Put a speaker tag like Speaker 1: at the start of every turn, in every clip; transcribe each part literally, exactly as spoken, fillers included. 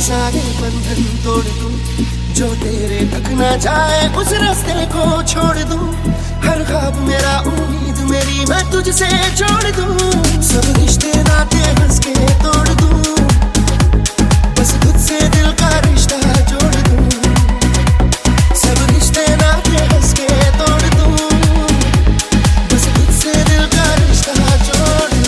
Speaker 1: सारे बंधन तोड़ दूं, जो तेरे तक ना जाए उस रास्ते को छोड़ दूं। हर ख्वाब मेरा उम्मीद मेरी मैं तुझसे जोड़ दूं। सब रिश्ते नाते हंस के तोड़ दूं, बस तुझसे दिल का रिश्ता जोड़ दूं। सब रिश्ते नाते हंस के तोड़ दूं, बस तुझसे दिल का रिश्ता जोड़ दूं।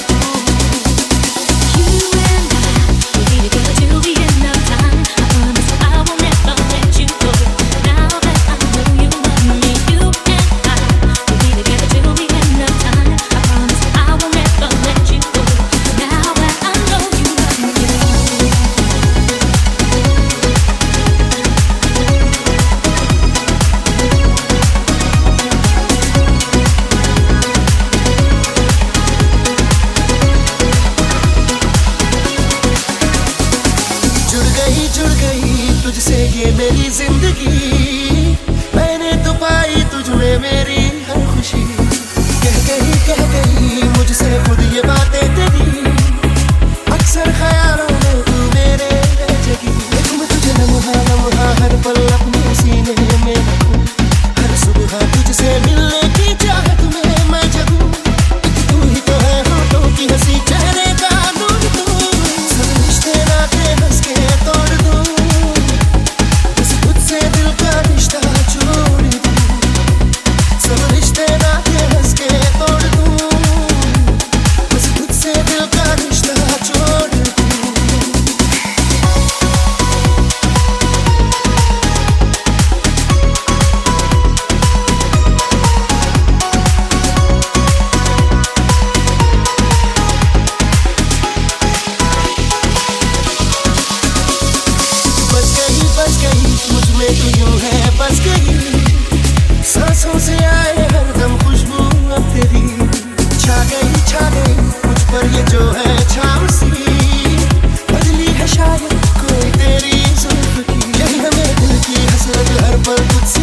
Speaker 1: जुड़ गई तुझसे ये मेरी जिंदगी, मैंने तो पाई तुझ में मेरी हर खुशी। कह गई कह गई मुझसे खुद ये बातें तेरी, अक्सर ख्यालों में तू मेरे रह जगी। देखूं मैं तुझे लम्हा लम्हा हर पल अपने सीने में रखूं, हर सुबह तुझसे मिलने की चाहत में मैं जगूं। तू ही तो है होठों की हंसी चेहरे का नूर तू। सब रिश्ते नाते हंस के तोड़ दूं, बस तुझसे दिल का रिश्ता जोड़ दूं। सब रिश्ते नाते हंस के तोड़ दूं, बस तुझसे दिल का रिश्ता जोड़ दूं। बस गई बस गई मुझ में तू यूं है बस गई, सांसों से आए हरदम खुशबू अब तेरी। छा गई छा गई मुझ पर ये जो है छाँव सी, बदली है शायद कोई तेरी जुल्फ की। यही हमें दिल की हसरत हर पल तुझसे